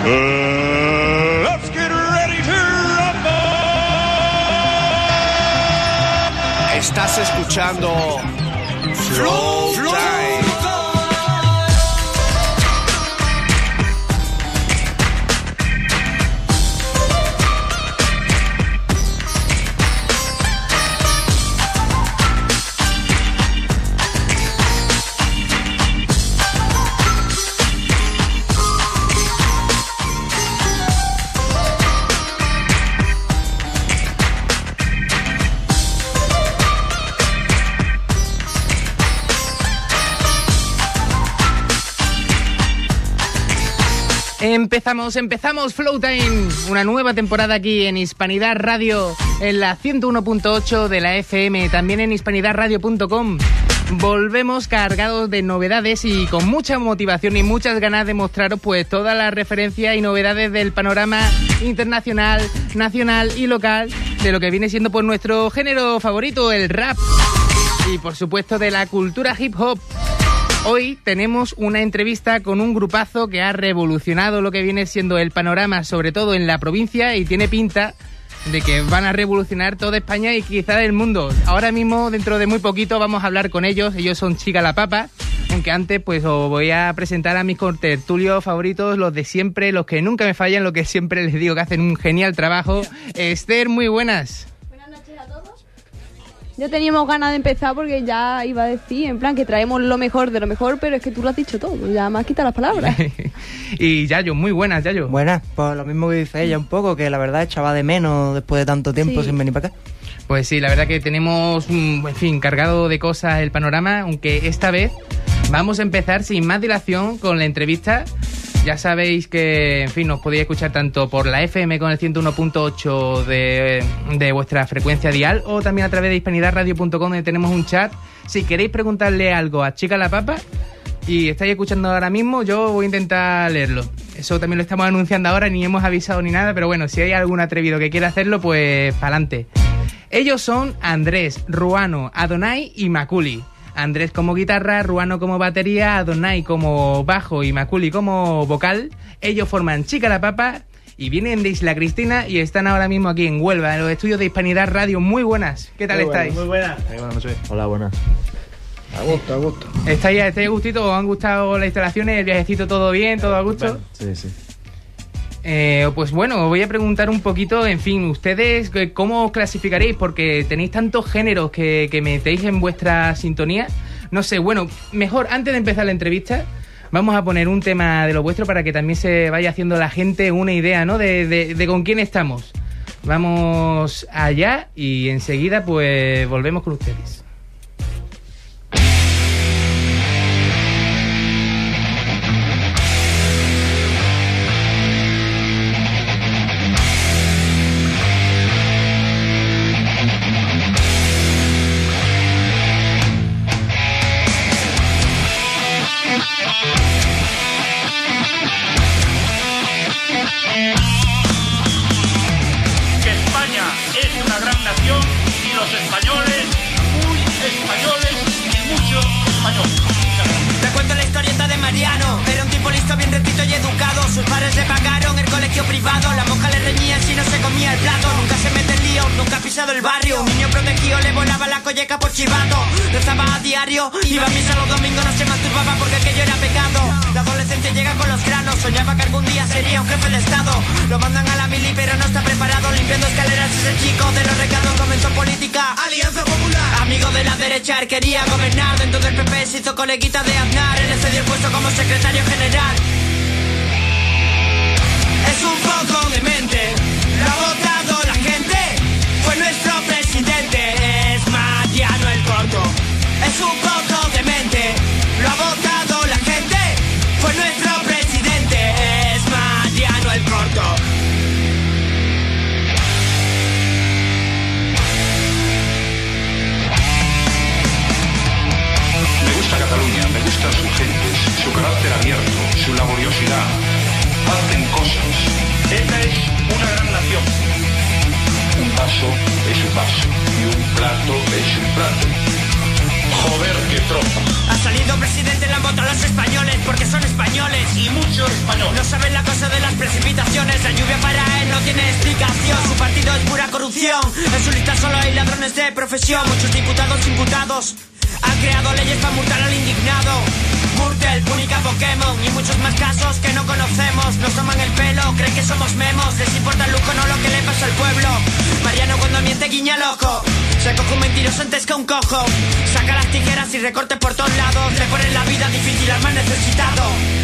Let's get ready to rumble. Estás escuchando Flow Time. Empezamos Flow Time, una nueva temporada aquí en Hispanidad Radio, en la 101.8 de la FM, también en hispanidadradio.com. Volvemos cargados de novedades y con mucha motivación y muchas ganas de mostraros pues todas las referencias y novedades del panorama internacional, nacional y local de lo que viene siendo pues nuestro género favorito, el rap, y por supuesto de la cultura hip hop. Hoy tenemos una entrevista con un grupazo que ha revolucionado lo que viene siendo el panorama, sobre todo en la provincia, y tiene pinta de que van a revolucionar toda España y quizá el mundo. Ahora mismo, dentro de muy poquito, vamos a hablar con ellos. Ellos son Chica La Papa, aunque antes pues os voy a presentar a mis contertulios favoritos, los de siempre, los que nunca me fallan, los que siempre les digo que hacen un genial trabajo. Esther, muy buenas. Ya teníamos ganas de empezar porque ya iba a decir, en plan, que traemos lo mejor de lo mejor, pero es que tú lo has dicho todo, ya me has quitado las palabras. Y Yayo, muy buenas, Yayo. Buenas, pues lo mismo que dice ella un poco, que la verdad echaba de menos después de tanto tiempo sin venir para acá. Pues sí, la verdad que tenemos, en fin, cargado de cosas el panorama, aunque esta vez vamos a empezar sin más dilación con la entrevista. Ya sabéis que, en fin, nos podéis escuchar tanto por la FM con el 101.8 de vuestra frecuencia dial, o también a través de hispanidadradio.com, donde tenemos un chat. Si queréis preguntarle algo a Chica La Papa y estáis escuchando ahora mismo, yo voy a intentar leerlo. Eso también lo estamos anunciando ahora, ni hemos avisado ni nada, pero bueno, si hay algún atrevido que quiera hacerlo, pues pa'lante. Ellos son Andrés, Ruano, Adonai y Maculi. Andrés como guitarra, Ruano como batería, Adonai como bajo y Maculi como vocal. Ellos forman Chica La Papa y vienen de Isla Cristina y están ahora mismo aquí en Huelva, en los estudios de Hispanidad Radio. Muy buenas, ¿qué tal estáis? Muy buenas. Buenas noches. Hola, buenas. A gusto. ¿Estáis a gustito? ¿Os han gustado las instalaciones? ¿El viajecito todo bien? ¿Todo a gusto? Sí. Pues bueno, os voy a preguntar un poquito, en fin, ustedes, ¿cómo os clasificaréis? Porque tenéis tantos géneros que metéis en vuestra sintonía. No sé, bueno, mejor, antes de empezar la entrevista, vamos a poner un tema de lo vuestro para que también se vaya haciendo la gente una idea, ¿no? De con quién estamos. Vamos allá y enseguida pues volvemos con ustedes. Iba a misa los domingos, no se masturbaba porque aquello era pecado. La adolescencia llega con los granos, soñaba que algún día sería un jefe de estado. Lo mandan a la mili pero no está preparado, limpiando escaleras es el chico de los recados. Comenzó política, Alianza Popular. Amigo de la derecha, él quería gobernar. Dentro del PP se hizo coleguita de Aznar. Él le cedió el puesto como secretario general. Es un poco demente, lo ha votado la gente. Fue nuestro presidente, es Mariano el Corto. Es un poco demente, lo ha votado la gente. Fue nuestro presidente, es Mariano el Corto. Me gusta Cataluña, me gustan sus gentes, su carácter abierto, su laboriosidad. Hacen cosas. Esta es una gran nación. Un vaso es un vaso y un plato es un plato. Joder, qué tropa. Ha salido presidente, la han votado los españoles porque son españoles. Y muchos españoles. No saben la cosa de las presidencias. razones de profesión. Muchos diputados imputados han creado leyes para multar al indignado. Murtel, única Pokémon y muchos más casos que no conocemos. Nos toman el pelo, creen que somos memos. Les importa el lujo, no lo que le pasa al pueblo. Mariano cuando miente guiña el ojo. Se coge un mentiroso antes que un cojo. Saca las tijeras y recorte por todos lados. Le ponen la vida difícil al más necesitado.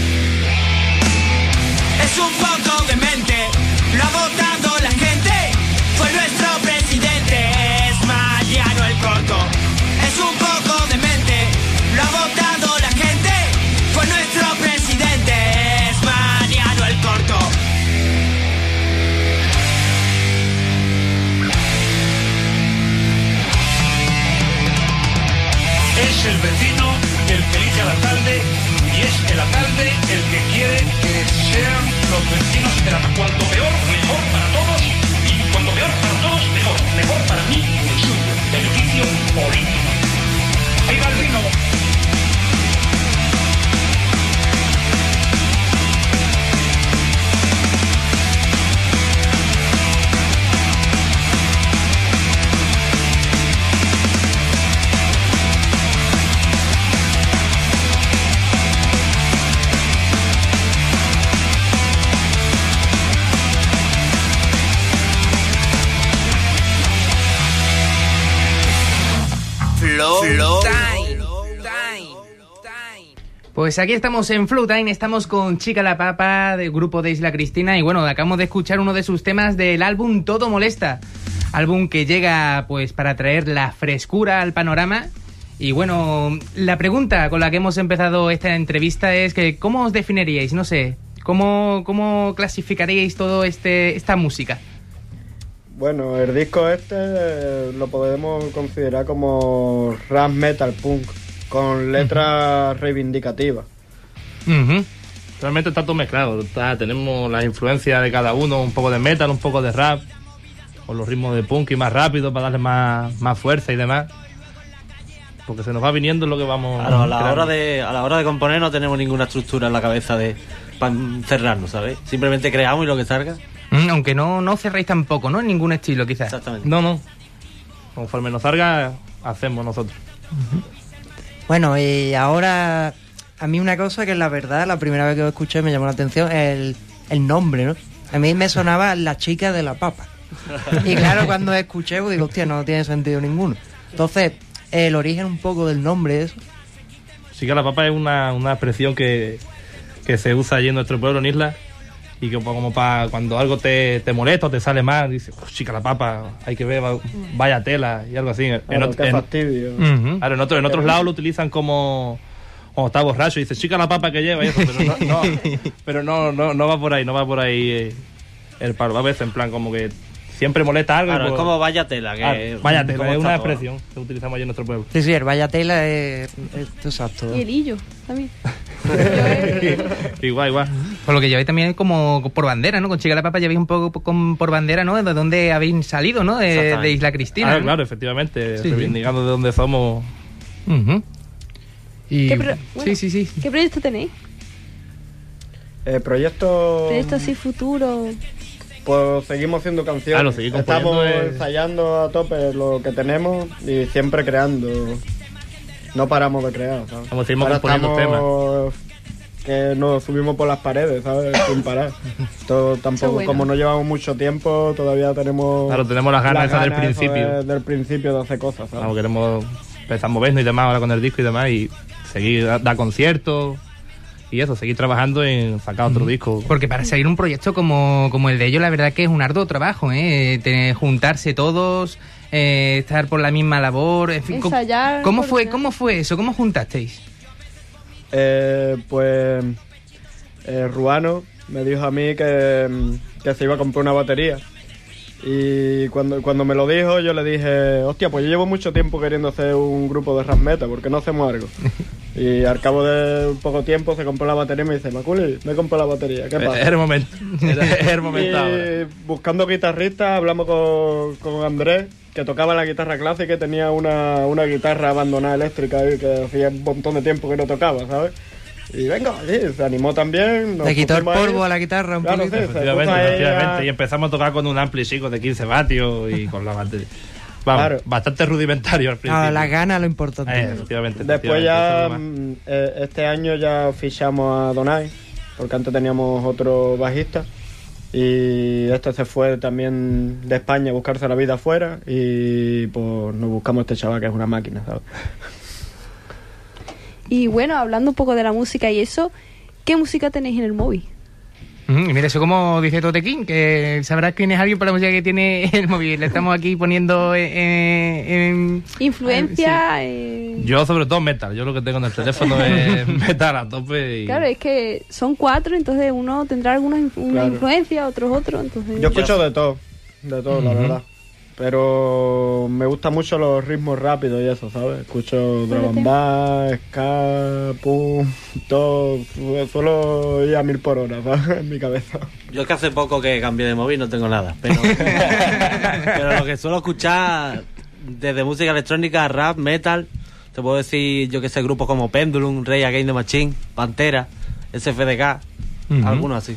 Es un poco demente, lo ha votado la gente. Fue nuestro presidente, es Mariano el Corto. Es un poco demente, lo ha votado la gente. Fue nuestro presidente, es Mariano el Corto. Es el vecino el que elige al alcalde y es el alcalde el que quiere que sean los vecinos de la... Cuanto peor, mejor para todos, y cuanto peor para todos, mejor. Mejor para mí, el suyo. Beneficio político. Ahí va el vino. Pues aquí estamos en Flow Time, estamos con Chica la Papa del grupo de Isla Cristina y bueno, acabamos de escuchar uno de sus temas del álbum Todo Molesta, álbum que llega pues para traer la frescura al panorama. Y bueno, la pregunta con la que hemos empezado esta entrevista es que ¿cómo os definiríais? No sé, ¿cómo clasificaríais todo esta música? Bueno, el disco lo podemos considerar como rap metal punk, con letras reivindicativas. Realmente está todo mezclado. Tenemos las influencias de cada uno, un poco de metal, un poco de rap, con los ritmos de punk y más rápido para darle más fuerza y demás. Porque se nos va viniendo lo que vamos... Claro, a la hora de componer no tenemos ninguna estructura en la cabeza para cerrarnos, ¿sabes? Simplemente creamos y lo que salga. Aunque no cerréis tampoco, ¿no? En ningún estilo, quizás. Exactamente. No. Conforme nos salga, hacemos nosotros. Bueno, y ahora a mí una cosa que la verdad, la primera vez que lo escuché me llamó la atención, el nombre, ¿no? A mí me sonaba La Chica de la Papa. Y claro, cuando escuché, pues digo, hostia, no tiene sentido ninguno. Entonces, el origen un poco del nombre, eso. Chica la Papa es una expresión que se usa allí en nuestro pueblo, en Isla, y que como para cuando algo te molesta o te sale mal, dices, chica la papa, hay que ver, vaya tela, y algo así. Qué fastidio. Claro, en otros lados lo utilizan como está borracho y dice, chica la papa que lleva y eso, pero no va por ahí, el palo. A veces en plan como que siempre molesta algo. Claro, es como vaya tela. Vaya tela, es una expresión que utilizamos allí en nuestro pueblo. Sí, el vaya tela es exacto. Y el hillo también. Igual. Por lo que lleváis también como por bandera, ¿no? Con Chica la Papa lleváis un poco por bandera, ¿no? De dónde habéis salido, ¿no? De Isla Cristina. ¿no? Claro, efectivamente. Sí, reivindicando de dónde somos. Y... Sí. ¿Qué proyecto tenéis? Proyecto así futuro. Pues seguimos haciendo canciones. Estamos ensayando a tope lo que tenemos y siempre creando. No paramos de crear, ¿sabes? Seguimos componiendo temas. Que nos subimos por las paredes, ¿sabes? Sin parar. Todo, tampoco, como no llevamos mucho tiempo, todavía tenemos... Claro, tenemos las ganas del principio. Del principio de hacer cosas, ¿sabes? Claro, queremos empezar a movernos y demás ahora con el disco y demás y seguir, dar conciertos y eso, seguir trabajando en sacar otro disco. Porque para seguir un proyecto como el de ellos, la verdad que es un arduo trabajo, juntarse todos, estar por la misma labor, en fin. Ensayar. ¿Cómo fue eso? ¿Cómo juntasteis? Pues Ruano me dijo a mí que se iba a comprar una batería y cuando me lo dijo yo le dije, hostia, pues yo llevo mucho tiempo queriendo hacer un grupo de rap metal, ¿por qué no hacemos algo? Y al cabo de un poco tiempo se compró la batería y me dice, Maculi, me compré la batería, ¿qué pasa? Es el momento y buscando guitarristas hablamos con Andrés, que tocaba la guitarra clásica y tenía una guitarra abandonada eléctrica que hacía un montón de tiempo que no tocaba, ¿sabes? Y venga, sí, se animó también. Le quitó el polvo a la guitarra un poquito. Sí, efectivamente. Y empezamos a tocar con un ampli chico de 15 vatios y con la batería. Vamos, Claro. bastante rudimentario al principio. Ah, la gana lo importante. Efectivamente. Después efectivamente, ya, eso es lo más. este año ya fichamos a Donai, porque antes teníamos otro bajista. Y este se fue también de España a buscarse la vida afuera. Y pues nos buscamos a este chaval que es una máquina, ¿sabes? Y bueno, hablando un poco de la música y eso, ¿qué música tenéis en el móvil? Y mira, eso como dice Totequín, que sabrás quién es alguien por la música que tiene el móvil. Le estamos aquí poniendo Influencia. Yo sobre todo metal, yo lo que tengo en el teléfono es metal a tope y... Claro, es que son 4, entonces uno tendrá una Claro. influencia, otros otro, entonces... Yo escucho de todo, la verdad. Pero me gustan mucho los ritmos rápidos y eso, ¿sabes? Escucho drum and bass, ska, pum, todo. Suelo ir a 1000 por hora, ¿sabes? En mi cabeza. Yo es que hace poco que cambié de móvil, no tengo nada. Pero lo que suelo escuchar, desde música electrónica, rap, metal, te puedo decir, yo que sé, grupos como Pendulum, Rage Against the Machine, Pantera, SFDK, algunos así.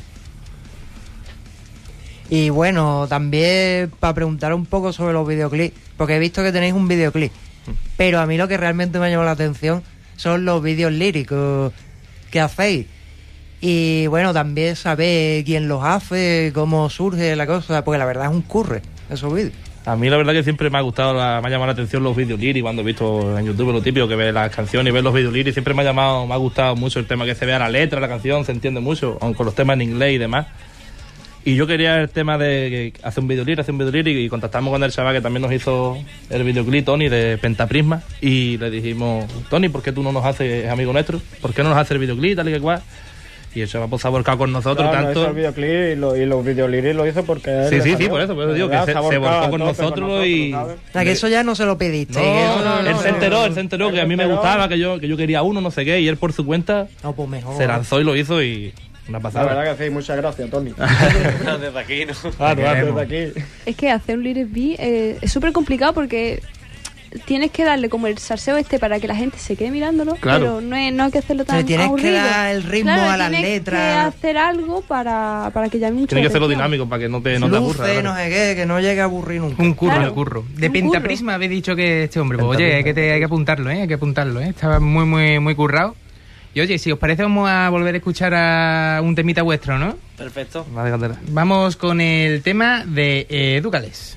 Y bueno, también para preguntar un poco sobre los videoclips, porque he visto que tenéis un videoclip, pero a mí lo que realmente me ha llamado la atención son los vídeos líricos que hacéis. Y bueno, también saber quién los hace, cómo surge la cosa, porque la verdad es un curre esos vídeos. A mí la verdad que siempre me ha gustado, me ha llamado la atención los vídeos lyrics, cuando he visto en YouTube lo típico que ve las canciones y ve los vídeos lyrics, siempre me ha gustado mucho el tema que se vea la letra, la canción, se entiende mucho, aunque con los temas en inglés y demás. Y yo quería el tema de hacer un video lyric y contactamos con el chaval que también nos hizo el videoclip, Tony, de Pentaprisma, y le dijimos, Tony, ¿por qué tú no nos haces, es amigo nuestro? ¿Por qué no nos hace el videoclip, tal y que cual? Y el chaval pues, se ha volcado con nosotros Claro, tanto... no hizo el videoclip y los videolírics lo hizo porque él Sí, por eso digo que se volcó con nosotros y... ¿sabes? O sea, que eso ya no se lo pediste. Él se enteró que a mí me gustaba, que yo quería uno, no sé qué, y él por su cuenta No, pues mejor. se lanzó y lo hizo y una La pasada. verdad que sí, muchas gracias, Tony. Desde aquí, ¿no? Desde aquí. Es que hacer un lyric beat es súper complicado porque tienes que darle como el salseo para que la gente se quede mirándolo, Claro. pero no hay que hacerlo tan Le tienes que aburrido. dar el ritmo Claro, a las tienes letras. que hacer algo para que llame mucho Tiene que la hacerlo atención. dinámico para que no te aburra. Luce, no claro. sé qué, que no llegue a aburrir nunca. Un curro, Claro. el curro. De Un Pentaprisma habéis dicho que este hombre. Pues oye, hay que apuntarlo, hay que apuntarlo, Estaba muy, muy, muy currado. Y oye, si os parece, vamos a volver a escuchar a un temita vuestro, ¿no? Perfecto. Vale, cantera. Vamos con el tema de Ducales.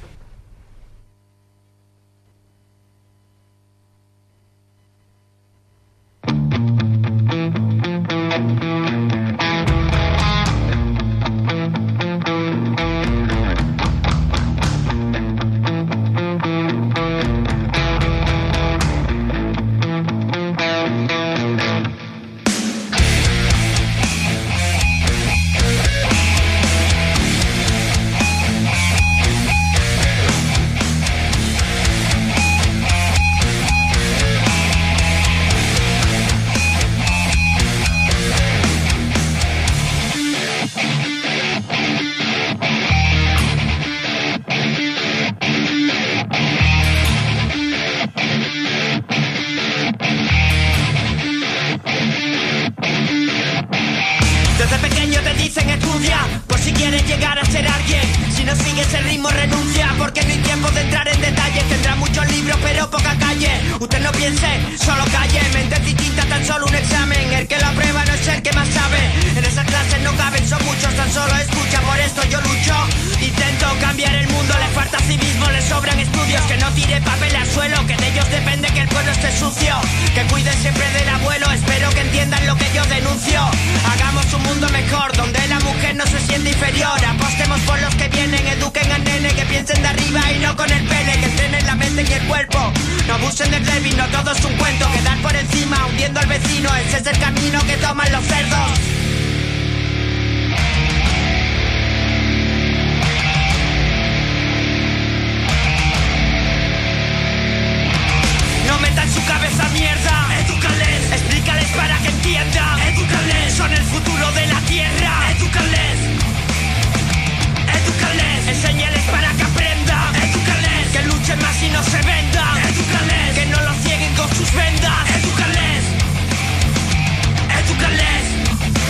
Desde pequeño te dicen estudia, por si quieres llegar a ser alguien. Si no sigues el ritmo renuncia, porque no hay tiempo de entrar en detalles. Tendrá muchos libros pero poca calle. Usted no piense, solo calle. Mentes distintas, tan solo un examen. El que lo aprueba no es el que más sabe. En esas clases no caben, son muchos, tan solo escucha. Por esto yo lucho, intento cambiar el mundo. Le falta civismo, le sobran estudios. Que no tire papel al suelo, que de ellos depende que el pueblo esté sucio. Que cuiden siempre del abuelo, espero que entiendan lo que yo denuncio. Hagamos un mundo mejor, donde la mujer no se siente inferior. Apostemos por los que vienen, eduquen al nene, que piensen de arriba y no con el pene, que entrenen la mente y el cuerpo. No abusen del débil, no todo es un cuento. Quedar por encima, hundiendo al vecino, ese es el camino que toman los cerdos. No metan su cabeza mierda, edúcales, explícales para que entiendan, edúcales, son el futuro de la tierra, edúcales, edúcales, enséñales para que aprendan, edúcales, que luchen más y no se vendan, edúcales, que no los cieguen con sus vendas, edúcales, edúcales.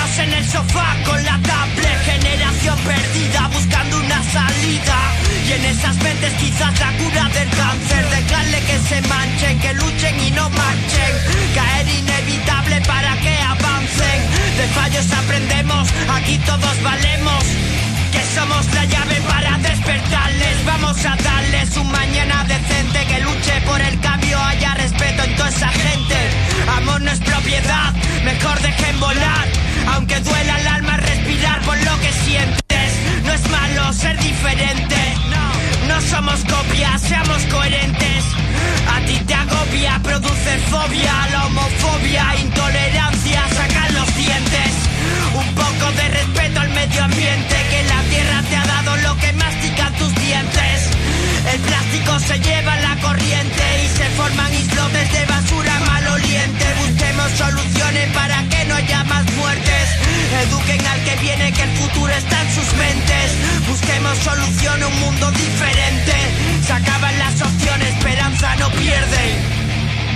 Tirados en el sofá con la tablet, generación perdida buscando una salida. Y en esas mentes quizás la cura del cáncer. Dejarle que se manchen, que luchen y no marchen. Caer inevitable para que avancen. De fallos aprendemos, aquí todos valemos. Que somos la llave para despertarles. Vamos a darles un mañana decente. Que luche por el cambio, haya respeto en toda esa gente. Amor no es propiedad, mejor dejen volar. Aunque duela el alma respirar por lo que sientes. No es malo ser diferente. No somos copias, seamos coherentes. A ti te agobia, produce fobia. La homofobia, intolerancia, sacan los dientes. Un poco de respeto al medio ambiente. Que la tierra te ha dado lo que mastican tus dientes. El plástico se lleva la corriente y se forman islotes de basura maloliente. Busquemos soluciones para que no haya más muertes. Eduquen al que viene, que el futuro está en sus mentes. Busquemos solución a un mundo diferente. Se acaban las opciones, esperanza no pierden.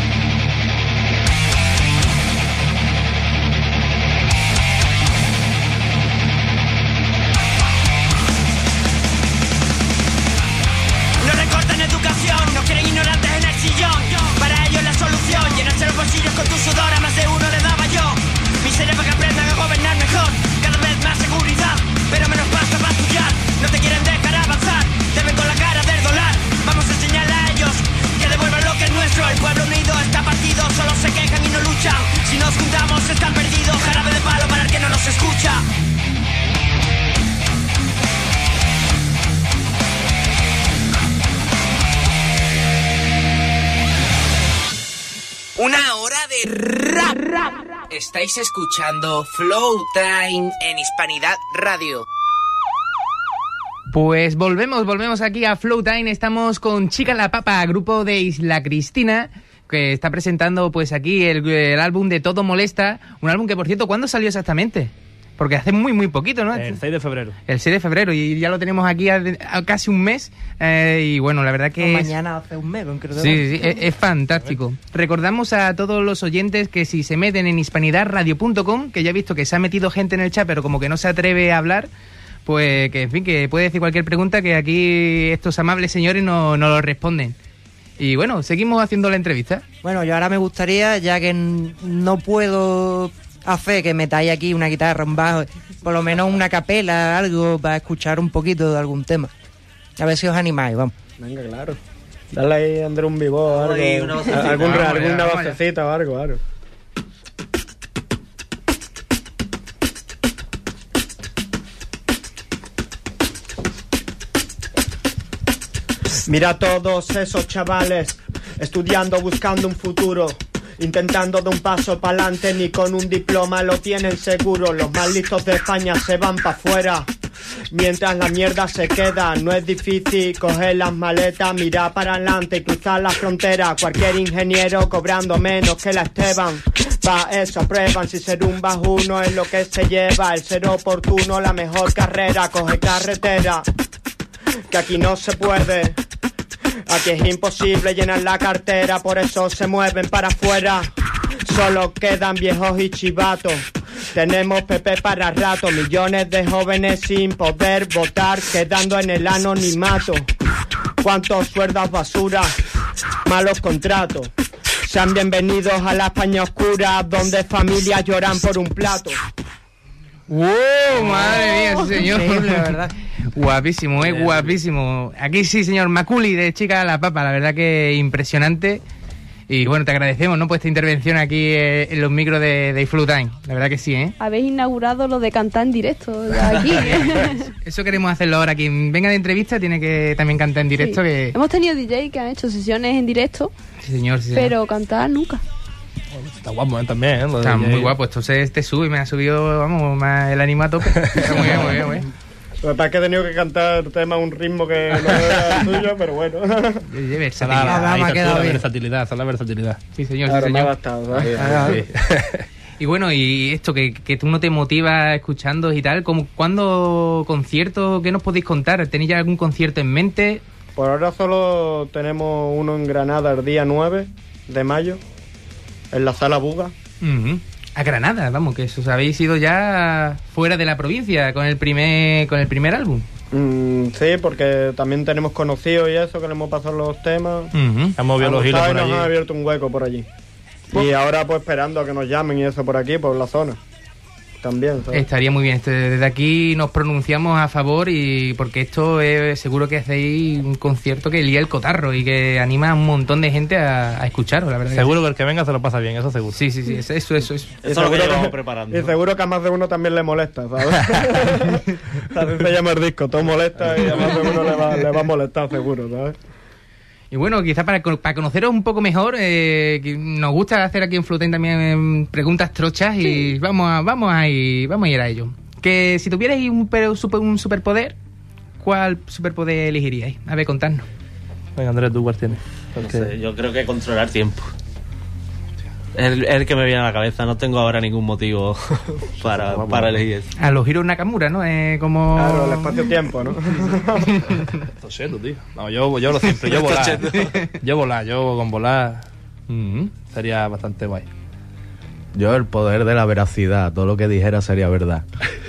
No recortan educación, no quieren ignorantes en el sillón. Para ellos la solución, llenarse los bolsillos con tu sudor. A más de uno le daba yo miseria para que aprendan a gobernar mejor. Cada vez más seguridad, pero menos pasta para estudiar. No te quieren dejar avanzar, te ven con la cara del dólar. Vamos a enseñarle a ellos que devuelvan lo que es nuestro. El pueblo unido está partido, solo se quejan y no luchan. Si nos juntamos están perdidos, jarabe de palo para el que no nos escucha. Una hora de rap. Estáis escuchando Flow Time en Hispanidad Radio. Pues volvemos aquí a Flow Time. Estamos con Chica la Papa, grupo de Isla Cristina, que está presentando pues aquí el álbum de Todo Molesta. Un álbum que, por cierto, ¿cuándo salió exactamente? Porque hace muy poquito, ¿no? El 6 de febrero. El 6 de febrero, y ya lo tenemos aquí a casi un mes. Y bueno, la verdad que mañana hace un mes, concreto. Sí, es fantástico. Recordamos a todos los oyentes que si se meten en hispanidadradio.com, que ya he visto que se ha metido gente en el chat, pero como que no se atreve a hablar, pues que en fin, que puede decir cualquier pregunta, que aquí estos amables señores no lo responden. Y bueno, seguimos haciendo la entrevista. Bueno, yo ahora me gustaría, ya que no puedo hacer que metáis aquí una guitarra, un bajo, por lo menos una capela, algo para escuchar un poquito de algún tema. A ver si os animáis, vamos. Venga, claro. Dale ahí, André, un vivo, algo. Alguna vocecita o algo. Mira a todos esos chavales estudiando, buscando un futuro, intentando dar un paso para adelante, ni con un diploma lo tienen seguro. Los más listos de España se van para afuera, mientras la mierda se queda. No es difícil coger las maletas, mirar para adelante y cruzar la frontera. Cualquier ingeniero cobrando menos que la Esteban. Pa' eso prueban si ser un bajuno es lo que se lleva. El ser oportuno, la mejor carrera. Coge carretera, que aquí no se puede. Aquí es imposible llenar la cartera, por eso se mueven para afuera. Solo quedan viejos y chivatos. Tenemos PP para rato. Millones de jóvenes sin poder votar, quedando en el anonimato. Cuántos sueldos basura, malos contratos. Sean bienvenidos a la España oscura, donde familias lloran por un plato. Madre mía, sí, señor. Increíble, la verdad. Guapísimo, guapísimo. Aquí sí, señor Maculi, de Chica la Papa, la verdad que impresionante. Y bueno, te agradecemos, ¿no?, por esta intervención aquí en los micros de Flow Time. La verdad que sí, ¿eh? Habéis inaugurado lo de cantar en directo aquí. Eso queremos hacerlo ahora. Quien venga de entrevista tiene que también cantar en directo. Sí. Que... Hemos tenido DJ que han hecho sesiones en directo. Sí, señor, sí, señor. Pero cantar nunca. Está guapo también, ¿eh? Está muy guapo. Esto te sube, me ha subido, vamos, el ánimo a tope. Está muy bien, muy bien, muy bien. Lo que pasa es que he tenido que cantar tema a un ritmo que no era tuyo, pero bueno. Versatilidad, la versatilidad. Sí, señor, claro, sí, señor. me ha bastado, ¿sabes? Y bueno, y esto que tú no te motivas escuchando y tal, ¿cuándo conciertos? ¿Qué nos podéis contar? ¿Tenéis ya algún concierto en mente? Por ahora solo tenemos uno en Granada el día 9 de mayo, en la Sala Buga. Uh-huh. a Granada, vamos, que os habéis ido ya fuera de la provincia con el primer álbum. Sí, porque también tenemos conocidos y eso, que le hemos pasado los temas. Hemos movido los hilos por nos allí. han abierto un hueco por allí. Y ahora pues esperando a que nos llamen y eso por aquí, por la zona. También, ¿sabes? Estaría muy bien. Desde aquí nos pronunciamos a favor y porque esto es seguro que hacéis un concierto que lía el cotarro y que anima a un montón de gente a escucharos, la verdad. Seguro que el que venga se lo pasa bien, eso seguro. Sí, eso. Eso es lo que llevamos preparando. Y seguro que a más de uno también le molesta, ¿sabes? Así se llama el disco, todo molesta y a más de uno le va a molestar seguro, ¿sabes? Y bueno, quizá para conoceros un poco mejor, que nos gusta hacer aquí en Floating también preguntas trochas y vamos a ir a ello. Que si tuvierais un superpoder, ¿cuál superpoder elegiríais? A ver, contadnos. Venga, Andrés, ¿tú cuál tienes? No sé, yo creo que controlar tiempo. Es el que me viene a la cabeza, no tengo ahora ningún motivo para elegir eso. A los Hiro Nakamura, ¿no? Como... Claro, el espacio-tiempo, ¿no? Esto es tío. No, yo lo siempre, yo volar. Yo con volar sería bastante guay. Yo el poder de la veracidad, todo lo que dijera sería verdad.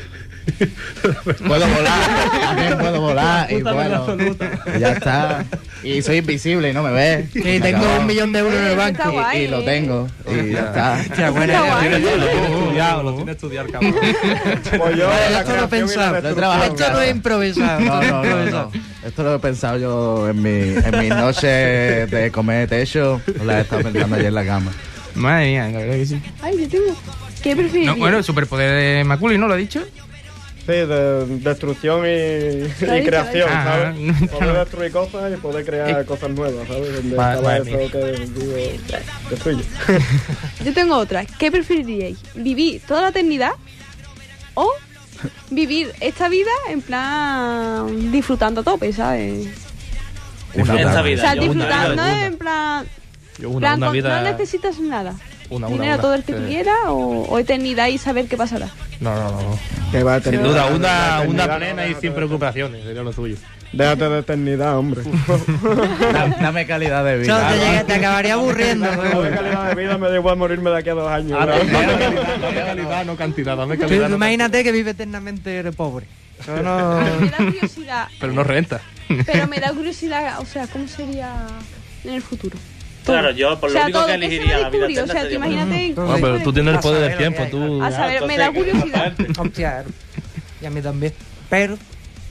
Puedo volar, también puedo volar y bueno, y ya está. Y soy invisible y no me ves. Y tengo 1 millón de euros en el banco. Y lo tengo. Y ya está. Qué buena idea. Lo tiene estudiado, cabrón. Pues yo, Esto lo he pensado. Esto no es improvisado. No. Esto lo he pensado yo en mis noches de comer techo. Las he estado pensando ayer en la cama. Madre mía, la verdad que sí. Ay, yo tengo... ¿Qué preferirías? No, bueno, superpoder de Maculi, ¿no lo ha dicho? Sí, de destrucción y creación, ¿sabes? Ah, Poder destruir cosas y poder crear cosas nuevas, ¿sabes? Donde estaba eso que digo, destruye. Yo tengo otra. ¿Qué preferiríais? ¿Vivir toda la eternidad o vivir esta vida en plan disfrutando a tope, ¿sabes? Esta vida, O sea, yo disfrutando en plan... Yo una vida... No necesitas nada. Una. Dinero todo el que tuviera o eternidad y saber qué pasará. No. Que va a tener Sin duda, una plena y sin preocupaciones, sería lo suyo. Déjate de eternidad, hombre. Dame calidad de vida. Te acabaría aburriendo. Dame calidad de vida, me da igual morirme de aquí a 2 años. Dame calidad, no cantidad, dame calidad. Imagínate que vive eternamente y eres pobre. Eso no... Me da curiosidad. Pero no renta. Pero me da curiosidad, o sea, ¿cómo sería en el futuro? Claro, yo por lo único que elegiría la vida eterna. O sea, tú imagínate... Pero tú tienes el poder del tiempo, tú... A saber, me da curiosidad. Hostia, y a mí también. Pero...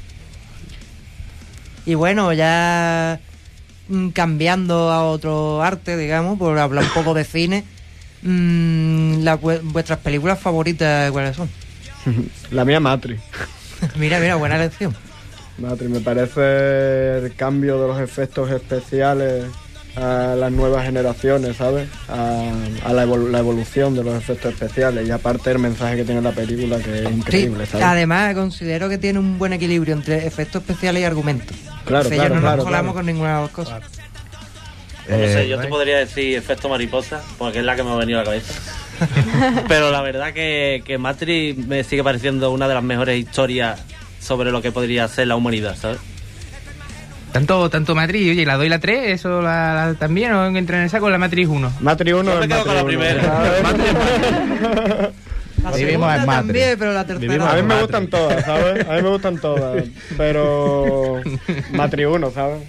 Y bueno, ya cambiando a otro arte, digamos, por hablar un poco de cine, vuestras películas favoritas, ¿cuáles son? La mía, Matrix. Mira, buena elección. Matrix, me parece el cambio de los efectos especiales a las nuevas generaciones, ¿sabes? A la evolución de los efectos especiales y aparte el mensaje que tiene la película, que es increíble, sí, ¿sabes? Además considero que tiene un buen equilibrio entre efectos especiales y argumentos. Claro, no nos colamos con ninguna de las cosas. No sé, yo te podría decir efecto mariposa, porque es la que me ha venido a la cabeza. Pero la verdad que Matrix me sigue pareciendo una de las mejores historias sobre lo que podría ser la humanidad, ¿sabes? Tanto Matrix, oye, la 2 y la 3, ¿eso también o entra en el saco la Matrix 1? Matrix 1 Yo me quedo con la primera. La segunda también, pero la tercera... A mí me gustan todas, ¿sabes? A mí me gustan todas, pero Matrix 1, ¿sabes?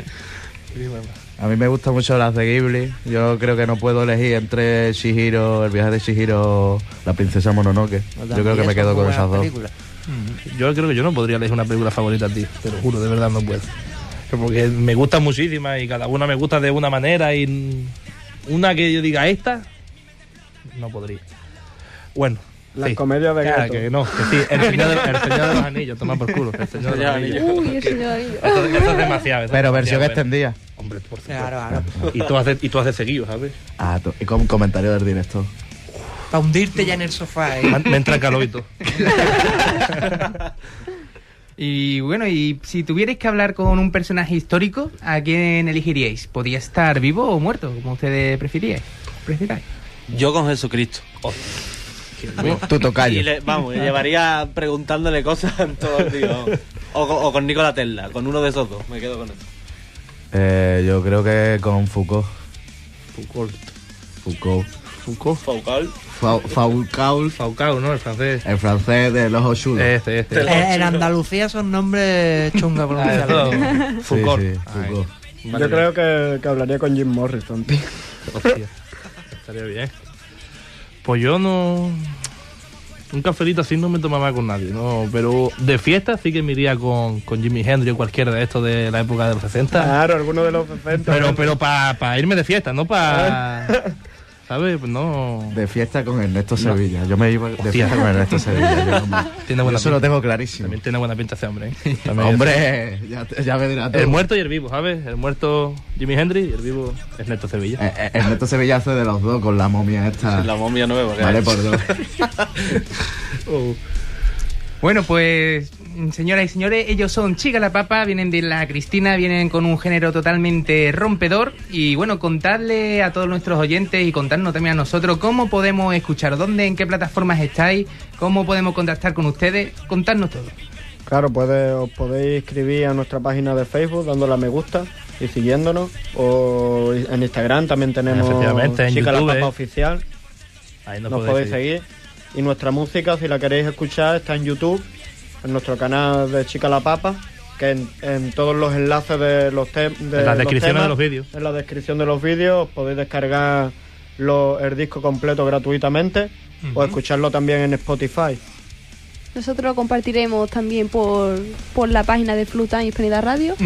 A mí me gustan mucho las de Ghibli. Yo creo que no puedo elegir entre Chihiro, el viaje de Chihiro, la princesa Mononoke. Yo creo que me quedo con esas dos. Yo creo que yo no podría elegir una película favorita, tío. Te lo juro, de verdad no puedo. Porque me gustan muchísimas y cada una me gusta de una manera y una que yo diga esta, no podría. Bueno. Las comedias de gato. Que no, que sí, el Señor de los Anillos, toma por culo. El Señor de los Anillos. Uy, el Señor de los Anillos. Eso es demasiado. Pero versión extendida. Hombre, por supuesto. Claro. Y tú haces seguido, ¿sabes? Y con comentario del director. Para hundirte ya en el sofá. Me entra calor y todo. Y bueno, y si tuvierais que hablar con un personaje histórico, ¿a quién elegiríais? ¿Podría estar vivo o muerto, como ustedes prefiráis? Yo con Jesucristo. Tu tocayo. Y llevaría preguntándole cosas todo el día. O con Nikola Tesla, con uno de esos dos. Me quedo con eso. Yo creo que con Foucault. Foucault. Foucault, ¿no? El francés. El francés de los Ochulos. En Andalucía son nombres chungos pronunciados. Foucault. Sí, Foucault. Yo creo que hablaría con Jim Morrison, tío. Hostia, estaría bien. Pues yo no... Un cafelito así no me tomaba con nadie, ¿no? Pero de fiesta sí que me iría con Jimi Hendrix o cualquiera de estos de la época de los 60. Claro, alguno de los 60. Pero para irme de fiesta, no para... ¿Sabes? Pues no... De fiesta con Ernesto Sevilla. Yo me iba de fiesta con Ernesto Sevilla. Yo eso lo tengo clarísimo. También tiene buena pinta ese hombre, ¿eh? Hombre, ya me dirás tú. El muerto y el vivo, ¿sabes? El muerto Jimi Hendrix y el vivo Ernesto Sevilla. Ernesto Sevilla hace de los dos con la momia esta. La momia nueva. Vale, por dos. Bueno, pues, señoras y señores, ellos son Chica la Papa, vienen de La Cristina, vienen con un género totalmente rompedor. Y bueno, contadle a todos nuestros oyentes y contarnos también a nosotros cómo podemos escuchar, dónde, en qué plataformas estáis, cómo podemos contactar con ustedes, contadnos todo. Claro, os podéis escribir a nuestra página de Facebook dándole a me gusta y siguiéndonos. O en Instagram también tenemos en Chica YouTube, la Papa Oficial. Ahí nos podéis seguir. Y nuestra música, si la queréis escuchar, está en YouTube, en nuestro canal de Chica la Papa, que en todos los enlaces de los temas... En la descripción de los vídeos. En la descripción de los vídeos podéis descargar el disco completo gratuitamente o escucharlo también en Spotify. Nosotros lo compartiremos también por la página de Flow Time Hispanidad Radio.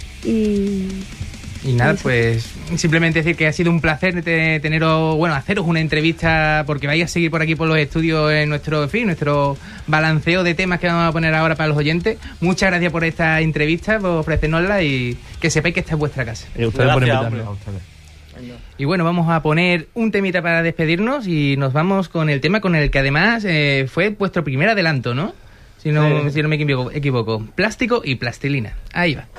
Y nada, pues simplemente decir que ha sido un placer teneros, bueno, haceros una entrevista, porque vais a seguir por aquí por los estudios en nuestro balanceo de temas que vamos a poner ahora para los oyentes. Muchas gracias por esta entrevista, por ofrecernosla y que sepáis que esta es vuestra casa. Y ustedes por invitarnos. Y bueno, vamos a poner un temita para despedirnos y nos vamos con el tema con el que además fue vuestro primer adelanto, ¿no? Si no me equivoco. Plástico y plastilina. Ahí va.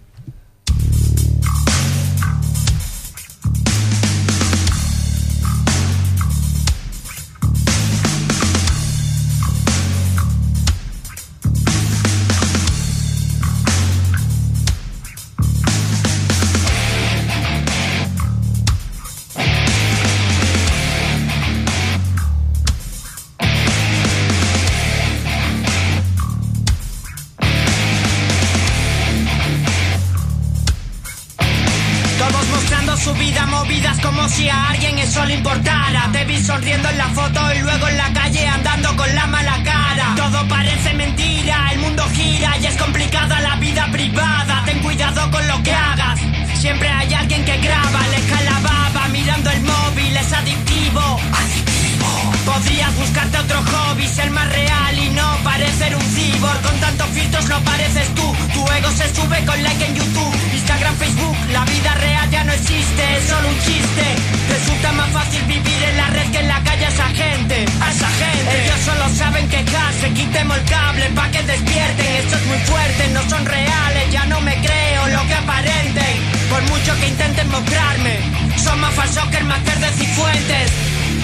su vida movidas como si a alguien eso le importara. Te vi sonriendo en la foto y luego en la calle andando con la mala cara. Todo parece mentira, el mundo gira y es complicada la vida privada. Ten cuidado con lo que hagas, siempre hay alguien que graba. Le cae la baba mirando el móvil, es adictivo. Podrías buscarte otro hobby, ser más real y no parecer un cyborg. Con tantos filtros no pareces tú, tu ego se sube con like en YouTube, Instagram, Facebook, la vida real ya no existe, es solo un chiste. Resulta más fácil vivir en la red que en la calle a esa gente. Ellos solo saben quejarse, quitemos el cable pa' que despierten. Esto es muy fuerte, no son reales, ya no me creo lo que aparenten. Por mucho que intenten mostrarme, son más falsos que el máster de Cifuentes.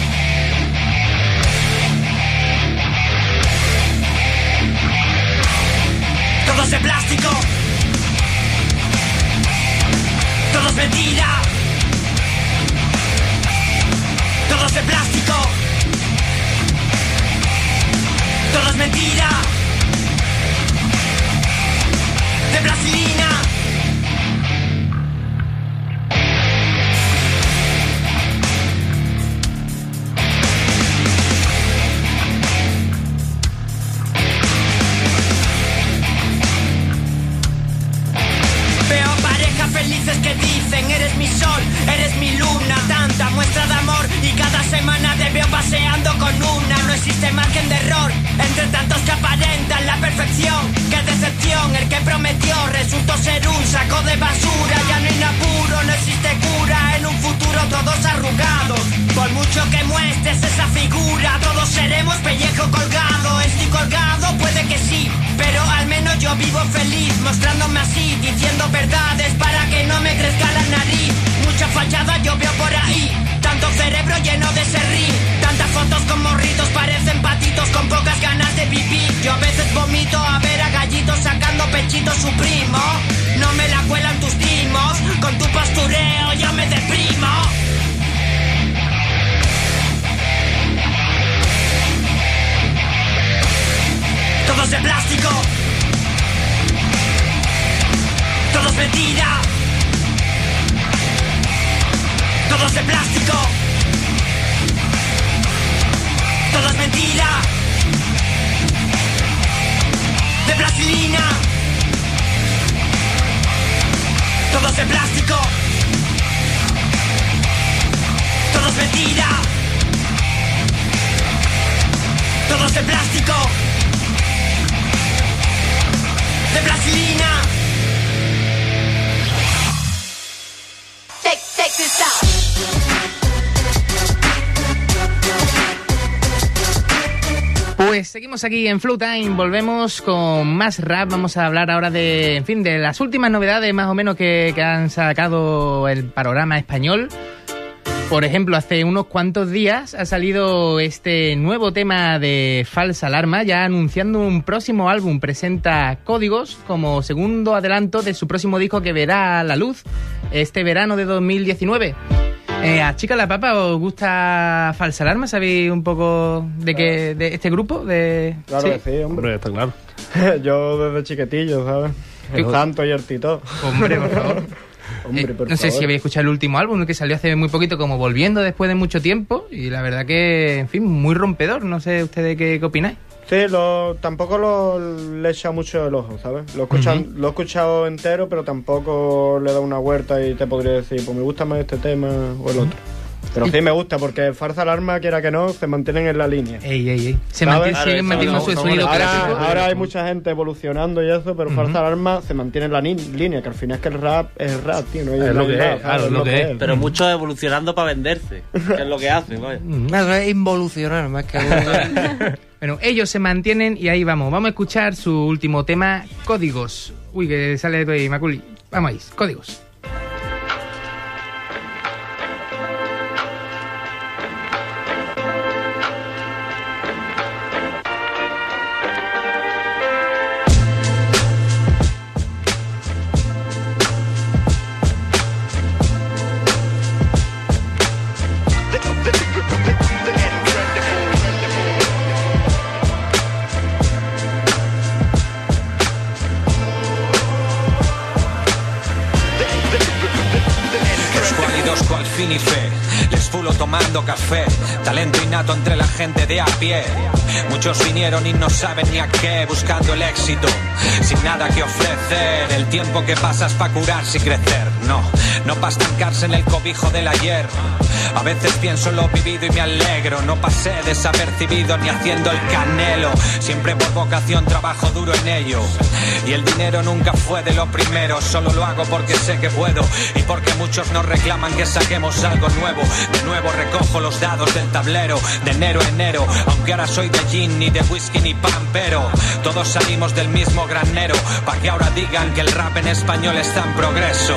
Todo es de plástico, todo es mentira, todo es de plástico, todo es mentira, de plastilina. Felices que dicen, eres mi sol, eres mi luna. Tanta muestra de amor y cada semana te veo paseando con una. No existe margen de error entre tantos que aparentan la perfección. Qué decepción, el que prometió resultó ser un saco de basura. Ya no hay apuro, no existe cura, en un futuro todos arrugados. Por mucho que muestres esa figura, todos seremos pellejo colgado. Estoy colgado, puede que sí, pero al menos yo vivo feliz, mostrándome así, diciendo verdades para que no me crezca la nariz. Mucha fachada yo veo por ahí, tanto cerebro lleno de serrín, tantas fotos con morritos parecen patitos con pocas ganas de vivir. Yo a veces vomito a ver a gallitos sacando pechitos su primo. No me la cuelan tus timos, con tu postureo yo me deprimo. Todos de plástico. Todos mentira. Todos de plástico. Todos mentira. De plastilina. Todos de plástico. Todos mentira. Todos de plástico. De plastilina. Take this out. Pues seguimos aquí en Flow Time, volvemos con más rap. Vamos a hablar ahora de, en fin, de las últimas novedades más o menos que han sacado el panorama español. Por ejemplo, hace unos cuantos días ha salido este nuevo tema de Falsa Alarma, ya anunciando un próximo álbum. Presenta Códigos como segundo adelanto de su próximo disco que verá la luz este verano de 2019. A Chica la Papa, ¿os gusta Falsa Alarma? ¿Sabéis un poco de este grupo? Claro, ¿sí? Que sí, hombre, está claro. Yo desde chiquitillo, ¿sabes? El Santo y el Tito. Hombre, por favor. Hombre, por no sé favor. si habéis escuchado el último álbum que salió hace muy poquito, como Volviendo, después de mucho tiempo, y la verdad que, en fin, muy rompedor. No sé ustedes qué opináis. Sí, tampoco le he echado mucho el ojo, ¿sabes? Lo he escuchado entero, pero tampoco le he dado una vuelta y te podría decir, pues me gusta más este tema o el otro. Pero sí me gusta, porque Falsa Alarma, quiera que no, se mantienen en la línea. Siguen manteniendo su sonido clásico. Ahora hay mucha gente evolucionando y eso, pero Falsa Alarma se mantiene en la línea, que al final es que el rap es el rap, tío. No hay es lo que rap, es, claro, es lo que es. Pero muchos evolucionando para venderse, que es lo que hacen, vaya. Eso es involucionar más que Bueno, ellos se mantienen y ahí vamos. Vamos a escuchar su último tema, Códigos. Uy, que sale de ahí, Maculi. Vamos ahí, Códigos. Tomando café, talento innato entre la gente de a pie. Muchos vinieron y no saben ni a qué, buscando el éxito, sin nada que ofrecer. El tiempo que pasas pa' curarse y crecer. No pa' estancarse en el cobijo del ayer. A veces pienso en lo vivido y me alegro. No pasé desapercibido ni haciendo el canelo. Siempre por vocación trabajo duro en ello. Y el dinero nunca fue de lo primero. Solo lo hago porque sé que puedo. Y porque muchos nos reclaman que saquemos algo nuevo. De nuevo recojo los dados del tablero. De enero a enero. Aunque ahora soy de gin, ni de whisky, ni pan. Pero todos salimos del mismo granero. Pa' que ahora digan que el rap en español está en progreso.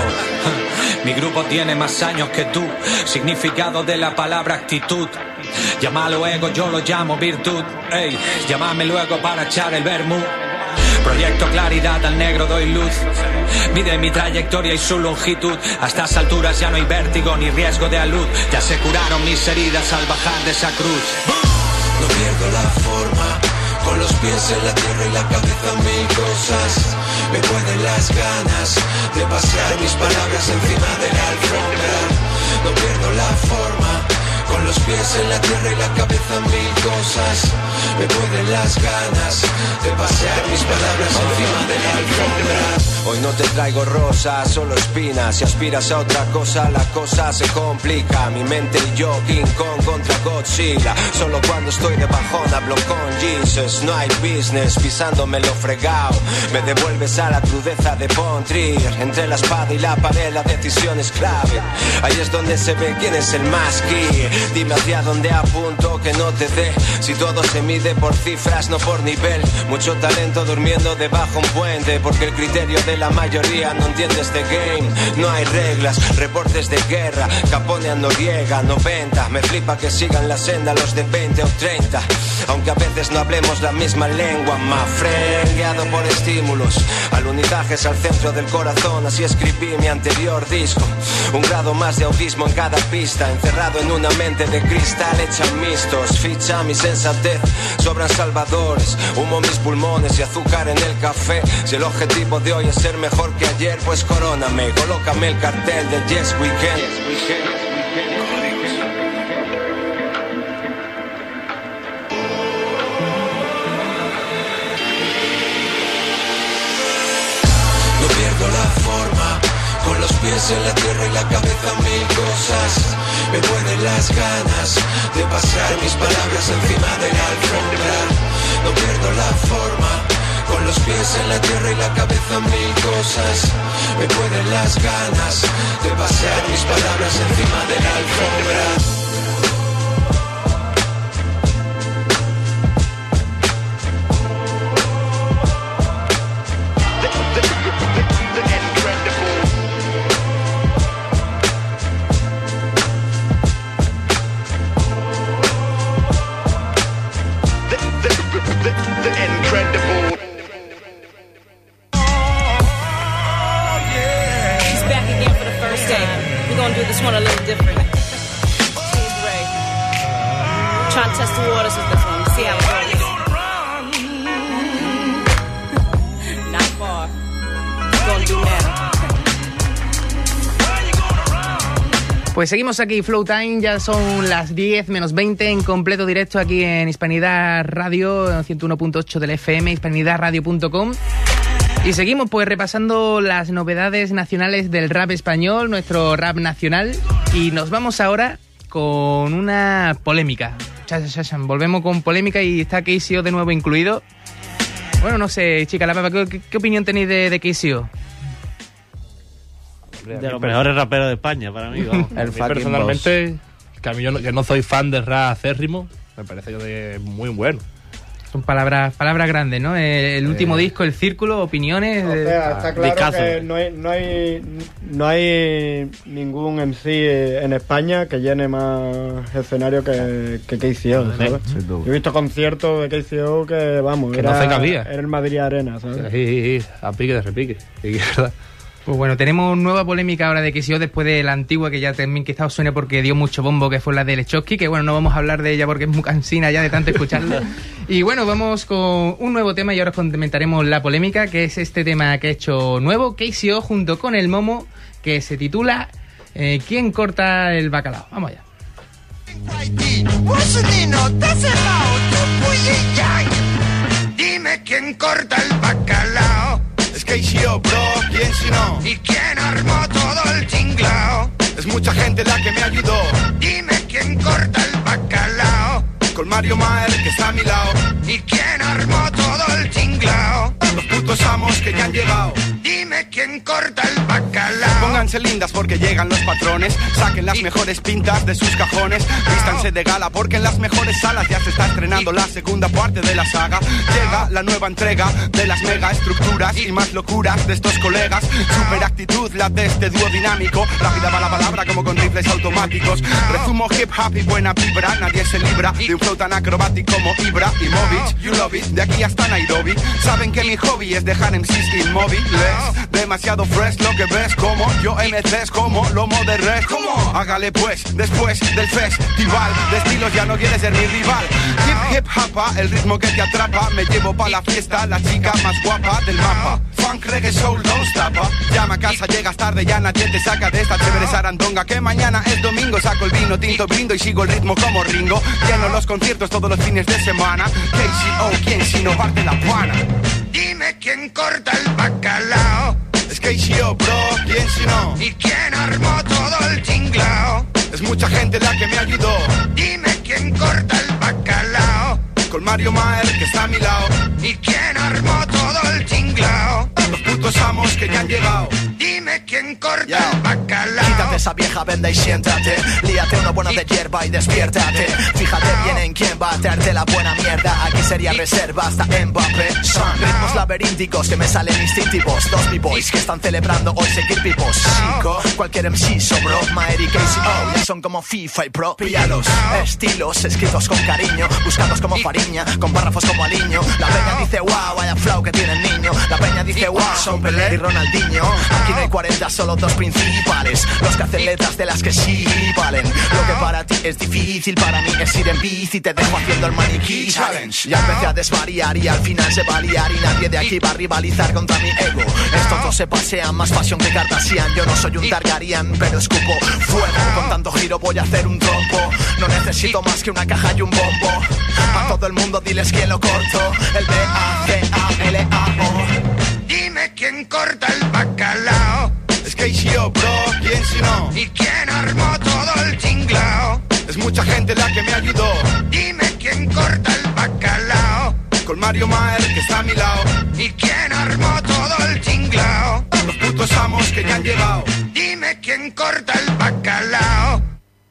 Mi grupo tiene más años que tú. Significado de la palabra actitud. Llámalo ego, yo lo llamo virtud. Ey, llámame luego para echar el vermú. Proyecto claridad, al negro doy luz. Mide mi trayectoria y su longitud. A estas alturas ya no hay vértigo ni riesgo de alud. Ya se curaron mis heridas al bajar de esa cruz. No pierdo la forma, con los pies en la tierra y la cabeza en mil cosas. Me pueden las ganas de pasear mis palabras encima de la alfombra. No pierdo la forma, con los pies en la tierra y la cabeza en mil cosas. Me pueden las ganas de pasear mis palabras encima de la alfombra. Hoy no te traigo rosas, solo espinas. Si aspiras a otra cosa, la cosa se complica. Mi mente y yo, King Kong contra Godzilla. Solo cuando estoy de bajón hablo con Jesus. No hay business, pisándome lo fregao. Me devuelves a la crudeza de Pontrier. Entre la espada y la pared la decisión es clave. Ahí es donde se ve quién es el más key. Dime hacia dónde apunto que no te dé. Si todo se mide por cifras, no por nivel. Mucho talento durmiendo debajo un puente. Porque el criterio de la mayoría no entiende este game. No hay reglas, reportes de guerra. Capone a Noriega, 90. Me flipa que sigan la senda los de 20 o 30. aunque a veces no hablemos la misma lengua. Mafren, guiado por estímulos, alunizajes al centro del corazón, así escribí mi anterior disco. Un grado más de autismo en cada pista, encerrado en una mente de cristal hecha mistos. Ficha mi sensatez, sobran salvadores, humo mis pulmones y azúcar en el café. Si el objetivo de hoy es ser mejor que ayer, pues coróname, colócame el cartel de Yes We Can. No pierdo la forma, con los pies en la tierra y la cabeza mil cosas. Me mueren las ganas de pasar mis palabras encima de la alfombra. No pierdo la forma, con los pies en la tierra y la cabeza mil cosas. Me pueden las ganas de pasar mis palabras encima de la alfombra. This one a little different. Team Ray. Trying to test the waters with this one. See how it goes. Not far. What's gonna do now? Pues seguimos aquí, Flow Time, ya son las 10 menos 20 en completo directo aquí en Hispanidad Radio, 101.8 del FM, hispanidadradio.com. Y seguimos pues repasando las novedades nacionales del rap español, nuestro rap nacional. Y nos vamos ahora con una polémica. Volvemos con polémica y está KCO de nuevo incluido. Bueno, no sé, chica, la papa, ¿qué opinión tenéis de KCO? De los mejores raperos de España, para mí. Vamos. A mí personalmente, que a mí yo que no soy fan del rap acérrimo, me parece muy bueno. Son palabras grandes, ¿no? El último disco, El Círculo, opiniones... O sea, está claro que no hay ningún MC en España que llene más escenario que KCO, ¿sabes? Sí, yo he visto conciertos de KCO que, vamos, que no se cabía. Era el Madrid Arena, ¿sabes? Sí, a pique de repique. Sí, verdad. Pues bueno, tenemos nueva polémica ahora de KCO después de la antigua, que ya también quizá os suene porque dio mucho bombo, que fue la de Lechowski, que bueno, no vamos a hablar de ella porque es muy cansina ya de tanto escucharla. Y bueno, vamos con un nuevo tema y ahora os comentaremos la polémica, que es este tema que ha hecho nuevo KCO junto con el Momo, que se titula ¿Quién corta el bacalao? Vamos allá. Dime quién corta el bacalao. Es KCO, bro, ¿quién si no? ¿Y quién armó todo el tinglao? Es mucha gente la que me ayudó. Dime quién corta el bacalao. Con Mario Maer, que está a mi lado. ¿Y quién armó todo el tinglao? Los putos amos que ya han llegado. Dime quién corta el bacalao. Pónganse lindas porque llegan los patrones. Saquen las mejores pintas de sus cajones. Vístanse de gala porque en las mejores salas ya se está estrenando la segunda parte de la saga. Llega la nueva entrega de las mega estructuras y más locuras de estos colegas. Super actitud la de este dúo dinámico. Rápida va la palabra como con rifles automáticos. Resumo hip hop y buena vibra. Nadie se libra de un flow tan acrobático como Ibra y Movich. You love it, de aquí hasta Nairobi. Saben que mi hobby es dejar MCs inmóviles. Demasiado fresh lo que ves, como yo MCs como lomo de res. ¿Cómo? Hágale pues, después del festival de estilos ya no quieres ser mi rival. Hip hop, el ritmo que te atrapa. Me llevo pa' la fiesta, la chica más guapa del mapa. Funk, reggae, soul, don't stop. Llama a casa, llegas tarde, ya nadie te saca de esta chévere sarandonga. Que mañana es domingo, saco el vino tinto, brindo y sigo el ritmo como Ringo. Lleno los conciertos todos los fines de semana. KCO, ¿quién si no parte la pana? Dime quién corta el bacalao. Es KCO, bro, ¿quién si no? ¿Y quién armó todo el tinglao? Es mucha gente la que me ayudó. Dime quién corta el bacalao. Con Mario Maer, que está a mi lado. ¿Y quién armó todo el tinglao? Los putos amos que ya han llegado. Dime quién corta el bacalao. Quítate esa vieja venda y siéntate. Líate uno bueno de hierba y despiértate. Fíjate bien en quién va a traerte la buena mierda. Aquí sería reserva hasta Mbappé. Son ritmos laberínticos que me salen instintivos. Dos b-boys que están celebrando hoy seguir vivos. Chico, cualquier MC sobró. Maer y KCO ya son como FIFA y Pro. Píllalos, estilos escritos con cariño, buscados como Fariña, con párrafos como Aliño. La peña dice wow, vaya flow que tiene el niño. La peña dice wow, son Pelé y Ronaldinho. Aquí no hay 40, solo dos principales, los que hacen letras de las que sí valen. Lo que para ti es difícil, para mí es ir en bici. Te dejo haciendo el maniquí challenge. Ya empecé a desvariar y al final se va a liar. Y nadie de aquí va a rivalizar contra mi ego. Estos dos se pasean, más pasión que Kardashian. Yo no soy un Targaryen, pero escupo fuego. Con tanto giro voy a hacer un trompo. No necesito más que una caja y un bombo. A todo el mundo diles quién lo corto. El B-A-C-A-L-A-O. Dime quién corta el bacalao. Es KCO, bro, ¿quién si no? ¿Y quién armó todo el tinglao? Es mucha gente la que me ayudó. Dime quién corta el bacalao. Con Mario Maer que está a mi lado. ¿Y quién armó todo el tinglao? Los putos amos que ya han llegado. Dime quién corta el bacalao.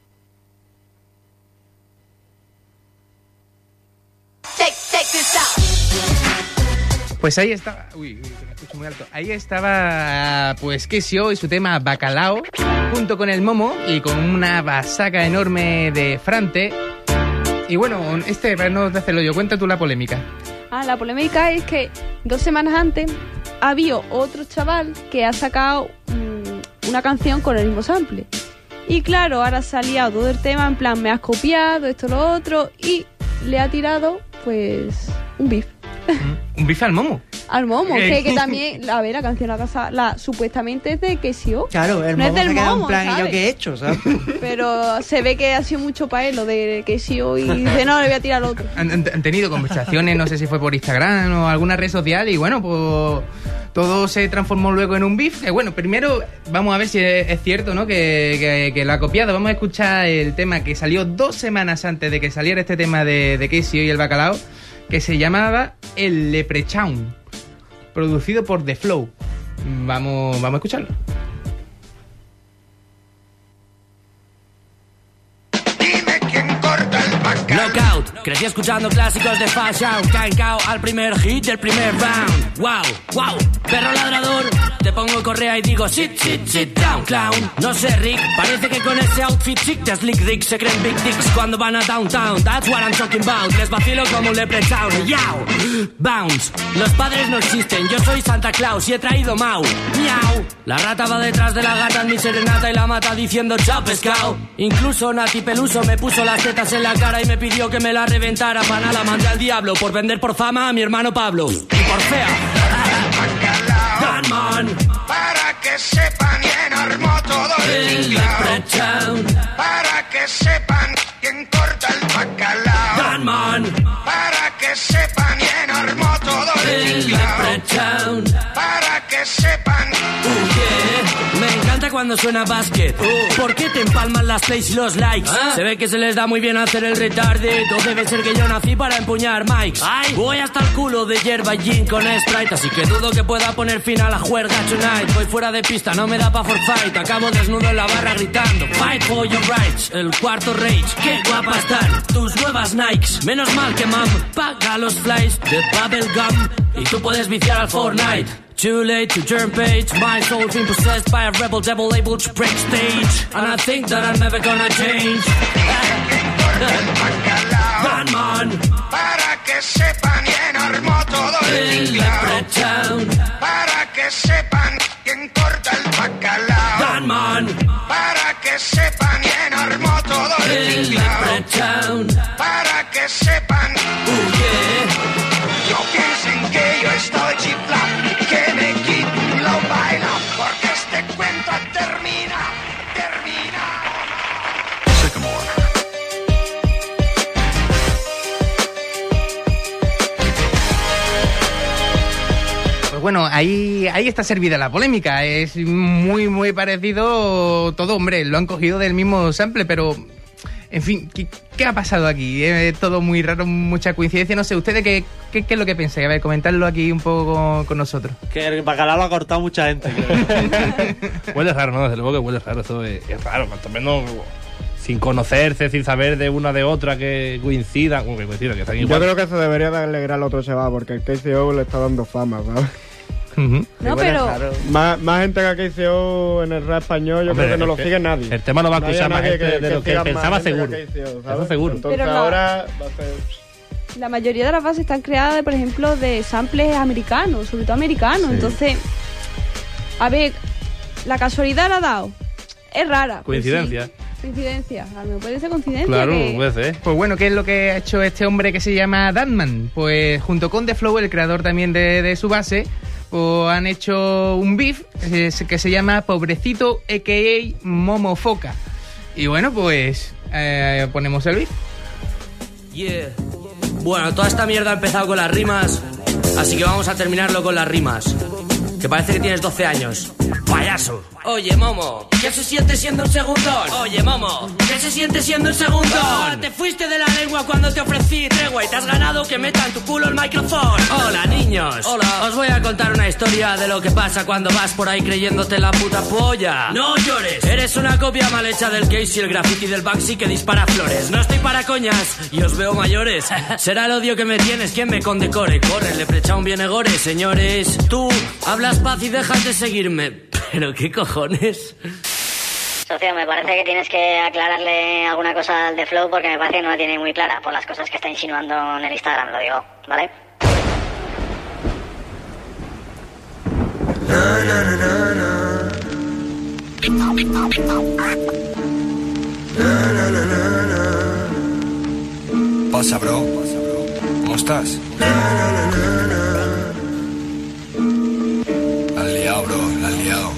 Take this out. Pues ahí estaba... Uy, que me escucho muy alto. Ahí estaba, pues, KCO y su tema Bacalao, junto con el Momo y con una basaca enorme de Frante. Y bueno, para no hacerlo yo, cuenta tú la polémica. La polémica es que 2 semanas antes había otro chaval que ha sacado una canción con el mismo sample. Y claro, ahora salía todo el tema en plan, me has copiado, esto, lo otro, y le ha tirado, pues, un beef. ¿Un bife al Momo? Al Momo, que también, a ver, la canción supuestamente es de KCO. Claro, el no Momo es del se queda Momo, en plan, ¿sabes? ¿y yo qué he hecho? ¿Sabes? Pero se ve que ha sido mucho para él lo de KCO y dice, no, le voy a tirar al otro. Han tenido conversaciones, no sé si fue por Instagram o alguna red social, y bueno, pues todo se transformó luego en un beef. Que bueno, primero vamos a ver si es cierto, ¿no? Que lo ha copiado. Vamos a escuchar el tema que salió 2 semanas antes de que saliera este tema de KCO y el Bacalao, que se llamaba El Leprechaun, producido por The Flow. Vamos a escucharlo. Knockout, crecí escuchando clásicos de Fashion. Cancao al primer hit del primer round. Wow, wow, perro ladrador. Te pongo correa y digo sit, sit, sit down, clown. No sé, Rick, parece que con ese outfit chic de Slick Rick se creen big dicks cuando van a downtown. That's what I'm talking about. Les vacilo como un leprechaun. Yow, bounce. Los padres no existen, yo soy Santa Claus y he traído Mau. Miau. La rata va detrás de la gata en mi serenata y la mata diciendo chao pescado. Incluso Nati Peluso me puso las tetas en la cara y me pidió que me la reventara. Pana la mandé al diablo por vender por fama a mi hermano Pablo. Y por fea. Gunman. Para que sepan quién armó todo el tinglao. Para que sepan quién corta el bacalao. Gunman. Para que sepan quién armó todo el tinglao. Para que sepan. Me encanta cuando suena básquet. ¿Por qué te empalman las plays y los likes? Se ve que se les da muy bien hacer el retarde. O debe ser que yo nací para empuñar mics. Voy hasta el culo de yerba y gin con Sprite, así que dudo que pueda poner fin a la juerga tonight. Voy fuera de pista, no me da pa' forfight. Acabo desnudo en la barra gritando fight for your rights. El cuarto rage, qué guapa están tus nuevas Nikes. Menos mal que mam paga los flies de Bubblegum y tú puedes viciar al Fortnite. Too late to turn page. My soul's been possessed by a rebel devil able to break stage, and I think that I'm never gonna change. Gunman. Para que sepan quién armó todo el tinglao. Para que sepan quién corta el bacalao. Gunman. Para que sepan quién armó todo el tinglao. Para que sepan. No piensen que yo estoy chiflado, que me quito lo baila, porque este cuento termina. Pues bueno, ahí está servida la polémica. Es muy parecido todo, hombre. Lo han cogido del mismo sample, pero... En fin, ¿qué ha pasado aquí? Es todo muy raro, mucha coincidencia. No sé, ¿ustedes qué es lo que pensáis? A ver, comentadlo aquí un poco con nosotros. Que el bacalao lo ha cortado mucha gente. Huele raro, ¿no? Desde luego que huele raro. Eso es raro, cuanto menos... sin conocerse, sin saber de una de otra que coincidan, que están igual. Yo creo que se debería de alegrar al otro chaval, porque el KCO le está dando fama, ¿sabes? No, pero... Más gente que KCO en el rap español, yo creo que no lo sigue nadie. El tema lo va a escuchar más gente de lo que pensaba, seguro. Eso seguro. Entonces Pero ahora va a ser... La mayoría de las bases están creadas, por ejemplo, de samples americanos, sobre todo americanos. Sí. Entonces, a ver, la casualidad la ha dado. Es rara. Coincidencia. Pues sí. Coincidencia. A mí me parece coincidencia. Claro, que... puede ser. Pues bueno, ¿qué es lo que ha hecho este hombre que se llama Danman? Pues junto con The Flow, el creador también de su base, pues han hecho un beef que se llama Pobrecito a.k.a. Momofoca. Y bueno, pues ponemos el beef. Yeah. Bueno, toda esta mierda ha empezado con las rimas, así que vamos a terminarlo con las rimas. Que parece que tienes 12 años. ¡Payaso! Oye, Momo, ¿qué se siente siendo un segundón? Oye, Momo, ¿qué se siente siendo un segundón? Te fuiste de la lengua cuando te ofrecí tregua y te has ganado que meta en tu culo el micrófono. Hola, niños. Hola. Os voy a contar una historia de lo que pasa cuando vas por ahí creyéndote la puta polla. No llores. Eres una copia mal hecha del Casey, el graffiti del Banksy que dispara flores. No estoy para coñas y os veo mayores. Será el odio que me tienes quien me condecore. Corre, le precha un bien egore, señores. Tú hablas paz y dejas de seguirme. ¿Pero qué cojones? Socio, me parece que tienes que aclararle alguna cosa al The Flow porque me parece que no la tiene muy clara por las cosas que está insinuando en el Instagram, lo digo, ¿vale? Pasa, bro. ¿Cómo estás? La has liado, bro, la has liado.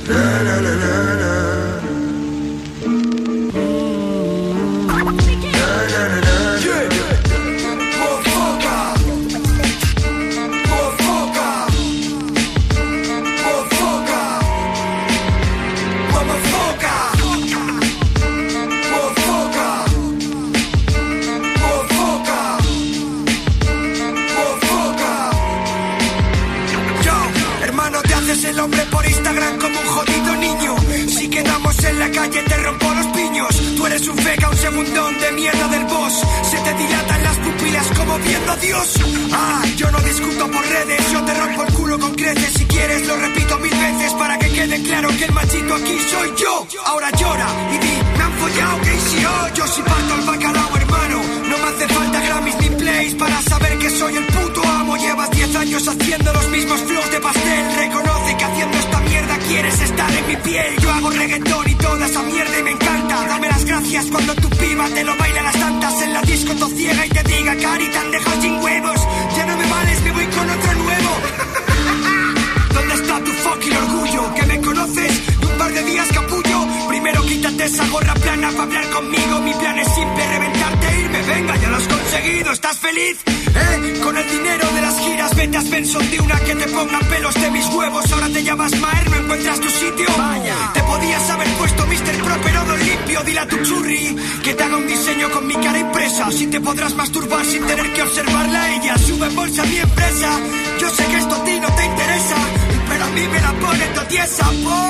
El hombre por Instagram como un jodido niño. Si quedamos en la calle te rompo los piños. Tú eres un feca, un segundón de mierda del boss. Se te dilatan las pupilas como viendo a Dios. Yo no discuto por redes, yo te rompo el culo con creces. Si quieres lo repito 1000 veces para que quede claro que el machito aquí soy yo. Ahora llora y di, me han follado KCO. Yo sí parto el bacalao, hermano. No me hace falta Grammys ni plays para saber que soy el puto amo. Llevas 10 años haciendo los mismos flows de pastel. Reconoce que haciendo esta mierda quieres estar en mi piel. Yo hago reggaetón y toda esa mierda y me encanta. Dame las gracias cuando tu piba te lo baila a las tantas en la disco to ciega y te diga carita han dejado sin huevos. Ya no me vales, me voy con otro nuevo. ¿Dónde está tu fucking orgullo? ¿Que me conoces de un par de días, capullo? Primero quítate esa gorra plana para hablar conmigo. Mi plan es simple, reventarte e irme. Venga, ya lo has conseguido, ¿estás feliz? Con el dinero de las giras vete a Svensson de una que te ponga pelos de mis huevos. Ahora te llamas Maer, no encuentras tu sitio. Vaya. Te podías haber puesto Mr. Pro pero no limpio. Dile a tu churri que te haga un diseño con mi cara impresa. Así te podrás masturbar sin tener que observarla a ella. Sube en bolsa mi empresa. Yo sé que esto a ti no te interesa, pero a mí me la pone totiesa.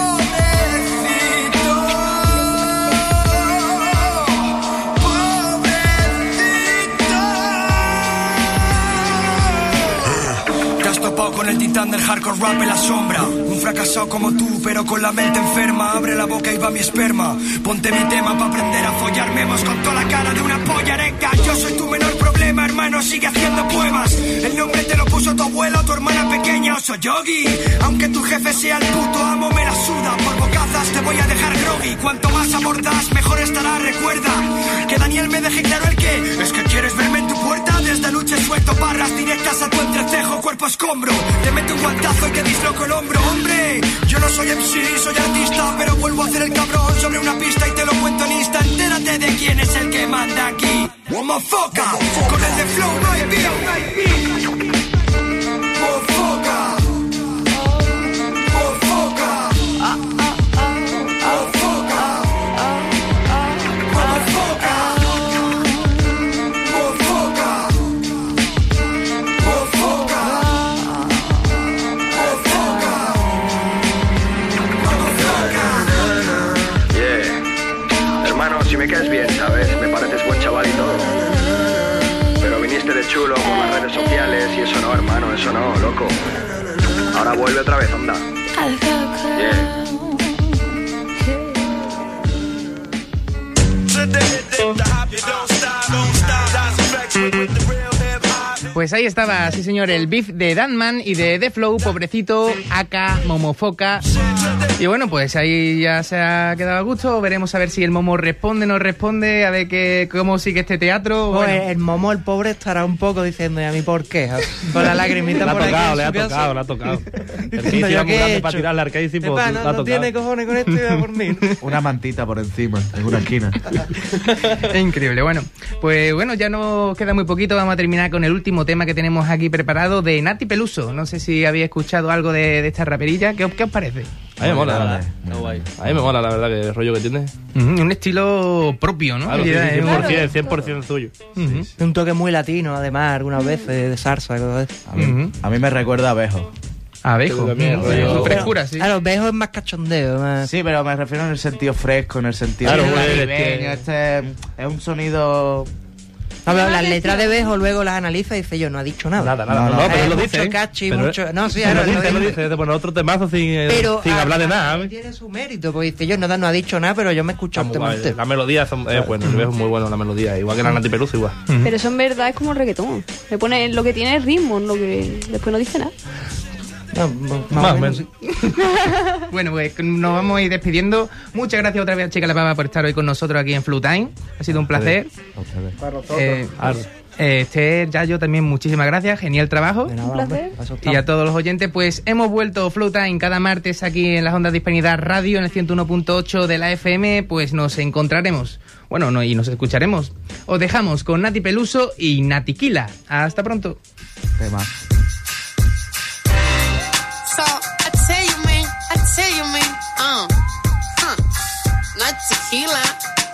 Topado con el titán del hardcore rap en la sombra. Un fracasado como tú, pero con la mente enferma. Abre la boca y va mi esperma. Ponte mi tema pa' aprender a follar memos con toda la cara de una polla erecta. Yo soy tu menor problema, hermano, sigue haciendo poemas. El nombre te lo puso tu abuelo, tu hermana pequeña o soy Yogi. Aunque tu jefe sea el puto amo, me la suda. Por bocazas te voy a dejar groggy. Cuanto más amor das, mejor estará. Recuerda que Daniel me deje claro el que. Es que quieres verme en tu puerta. Desde luche suelto barras directas a tu entrecejo, cuerpo escombro. Te meto un guantazo y te disloco el hombro. Hombre, yo no soy MC, soy artista, pero vuelvo a hacer el cabrón sobre una pista y te lo cuento en Insta. Entérate de quién es el que manda aquí. Momofoca, con el de Flow no hay beef. Momofoca. Si me caes bien, ¿sabes? de chulo por las redes sociales y eso no, hermano, eso no, loco. Ahora vuelve otra vez, anda. Yeah. Pues ahí estaba, sí señor, el beef de Danman y de The Flow, pobrecito, aka, Momofoca. Y bueno, pues ahí ya se ha quedado a gusto. Veremos a ver si el Momo responde, no responde, a ver cómo sigue este teatro. Pues bueno. el Momo, el pobre, estará un poco diciendo, ¿y a mí por qué? Con la lagrimita por aquí. Le ha tocado. El que iba muy grande para tirarle arcade y pues, no tiene cojones con esto y va por mí. Una mantita por encima, en una esquina. Es increíble. Bueno, pues bueno, ya nos queda muy poquito. Vamos a terminar con el último tema que tenemos aquí preparado de Nati Peluso. No sé si habéis escuchado algo de esta raperilla. ¿Qué os parece? A mí me mola. A mí me mola, la verdad, que el rollo que tiene. Un estilo propio, ¿no? Claro, 100% suyo. Un toque muy latino, además, algunas veces, de salsa. A mí me recuerda a Bejo. Abejo, frescura, sí. Claro, Bejo es más cachondeo. Más... Sí, pero me refiero en el sentido fresco, en el sentido caribeño. Este es un sonido... No, pero las letras de Bejo luego las analiza y dice yo, no ha dicho nada. No, pero él lo dice. Mucho catchy, pero mucho... No, sí, ahora lo dice. De poner otro temazo sin hablar de nada. Tiene su mérito, porque dice yo, no ha dicho nada, pero yo me he escuchado el tema entero. La melodía es bueno, el Bejo es muy bueno, la melodía. Igual que la Nati Peluso, igual. Pero eso en verdad es como el reggaetón. Le pone lo que tiene es ritmo, lo que después no dice nada. No, más o menos. Sí. Bueno, pues nos vamos a ir despidiendo. Muchas gracias otra vez a Chica La Pava por estar hoy con nosotros aquí en Flow Time. Ha sido un placer. Para nosotros. Esther, Yayo, también muchísimas gracias. Genial trabajo. De nada, un placer. Y a todos los oyentes, pues hemos vuelto Flow Time cada martes aquí en las ondas de Hispanidad Radio en el 101.8 de la FM. Pues nos encontraremos. Bueno, y nos escucharemos. Os dejamos con Nati Peluso y Natiquila. Hasta pronto. Tema. So, I tell you, man, not tequila.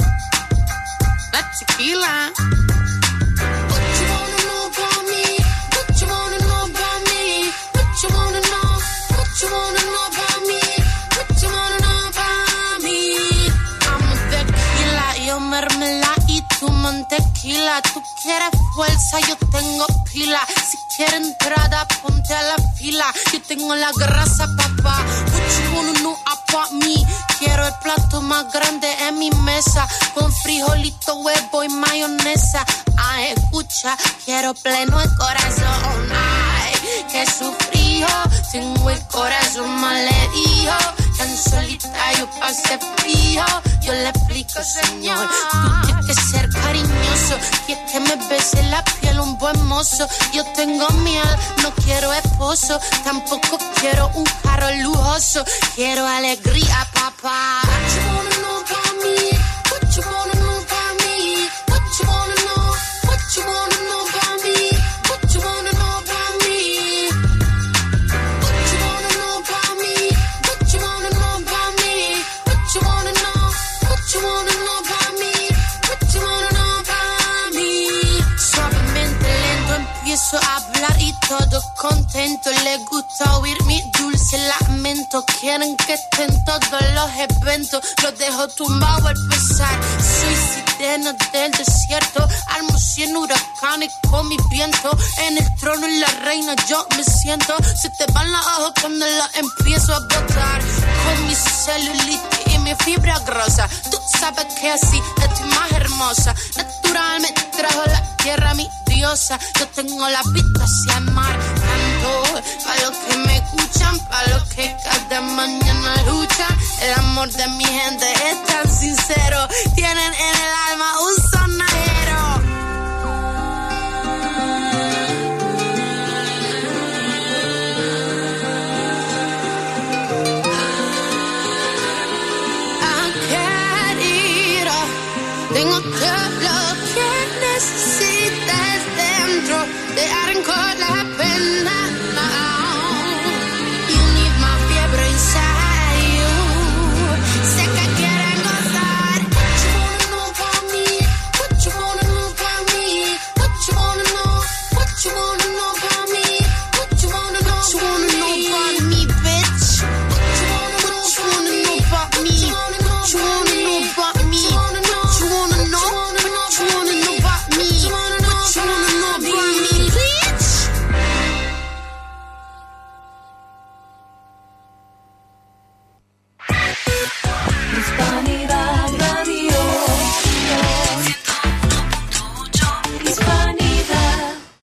What you wanna know about me? What you wanna know about me? What you wanna know? What you wanna know about me? What you wanna know about me? I'm a tequila, yo mermelada y tú mantequila. Tú quieres fuerza, yo tengo pila. Si quieres entrada, ponte a la fila. Yo tengo la grasa, papá. What you wanna know about me? Quiero el plato más grande en mi mesa, con frijolito, huevo y mayonesa. Ay, escucha, quiero pleno el corazón. Ay, que sufrió, tengo el corazón malherido. Tan solita yo pasé frío. Yo le explico, señor, tú tienes que ser cariñoso. Quieres que me bese la piel un buen mozo. Yo tengo miel, no quiero esposo. Tampoco quiero un carro lujoso. Quiero alegría, papá. What you wanna know about me? What you wanna know about me? What you wanna know? What you wanna know about me? What you wanna know about me? What you wanna know about me? What you wanna know about me? What you wanna know? What you wanna know about me? What you wanna know about me? Suavemente lento empiezo a hablar y todo contento. Le gusta oír mi dulce lamento. Quieren que esté en todos los eventos. Los dejo tumbado al pesar. Soy sirena del desierto. Armo 100 huracanes con mi viento. En el trono y la reina yo me siento. Se te van los ojos cuando los empiezo a botar. Con mi celulitis y mi fibra grosa. Tú sabes que así estoy más hermosa. Natural me trajo la tierra mi diosa. Yo tengo la vista hacia el mar. Canto para los que me escuchan, para los que cada mañana luchan. El amor de mi gente es tan sincero.